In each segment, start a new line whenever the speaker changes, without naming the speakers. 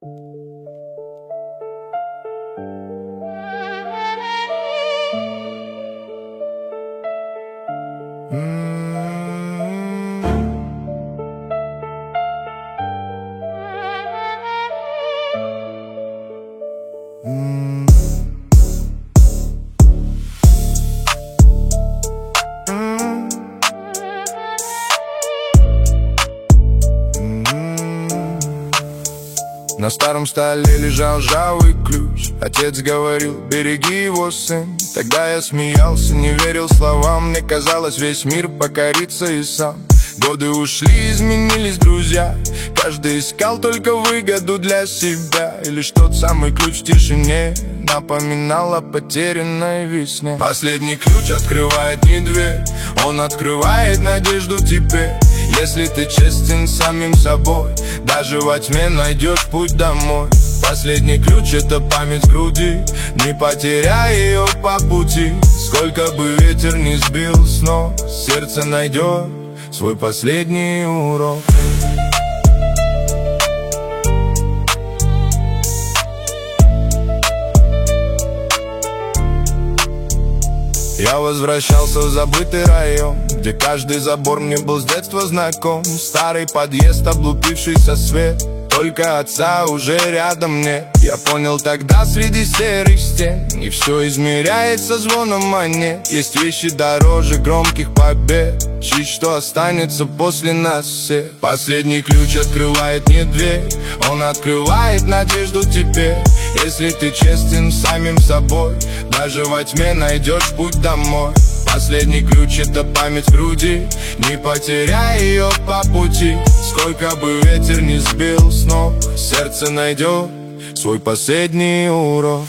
На старом столе лежал ржавый ключ. Отец говорил: береги его, сын. Тогда я смеялся, не верил словам. Мне казалось, весь мир покорится и сам. Годы ушли, изменились друзья. Каждый искал только выгоду для себя. И лишь тот самый ключ в тишине напоминал о потерянной весне. Последний ключ открывает не дверь, он открывает надежду теперь. Если ты честен с самим собой, даже во тьме найдешь путь домой. Последний ключ — это память в груди, не потеряй ее по пути. Сколько бы ветер ни сбил с ног, сердце найдет свой последний урок. Я возвращался в забытый район, где каждый забор мне был с детства знаком. Старый подъезд, облупившийся свет, только отца уже рядом нет. Я понял тогда среди серых стен не все измеряется звоном монет. Есть вещи дороже громких побед, чуть что останется после нас всех. Последний ключ открывает не дверь, он открывает надежду теперь. Если ты честен с самим собой, даже во тьме найдешь путь домой. Последний ключ — это память в груди, не потеряй ее по пути. Сколько бы ветер ни сбил с ног, сердце найдет свой последний урок.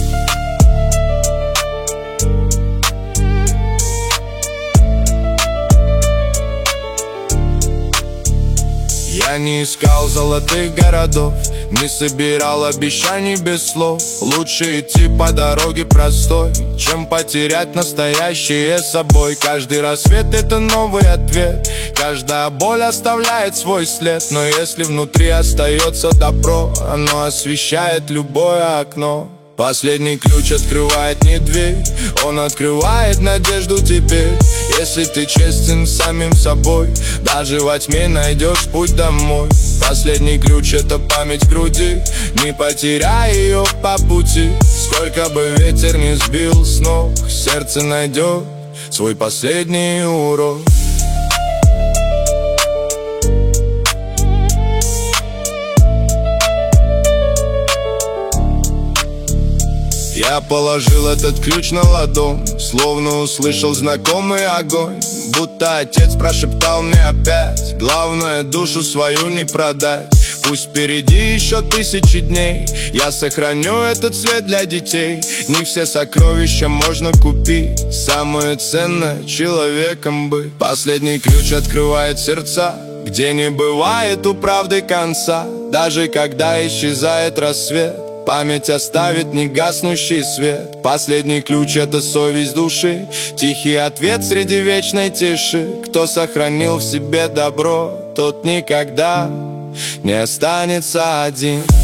Я не искал золотых городов, не собирал обещаний без слов. Лучше идти по дороге простой, чем потерять настоящее собой. Каждый рассвет — это новый ответ, каждая боль оставляет свой след. Но если внутри остается добро, оно освещает любое окно. Последний ключ открывает не дверь, он открывает надежду теперь. Если ты честен с самим собой, даже во тьме найдешь путь домой. Последний ключ — это память в груди, не потеряй ее по пути. Сколько бы ветер ни сбил с ног, сердце найдет свой последний урок. Я положил этот ключ на ладонь, словно услышал знакомый огонь. Будто отец прошептал мне опять: главное, душу свою не продать. Пусть впереди еще 1000 дней, я сохраню этот свет для детей. Не все сокровища можно купить, самое ценное — человеком быть. Последний ключ открывает сердца, где не бывает у правды конца. Даже когда исчезает рассвет, память оставит негаснущий свет. Последний ключ — это совесть души, тихий ответ среди вечной тиши. Кто сохранил в себе добро, тот никогда не останется один.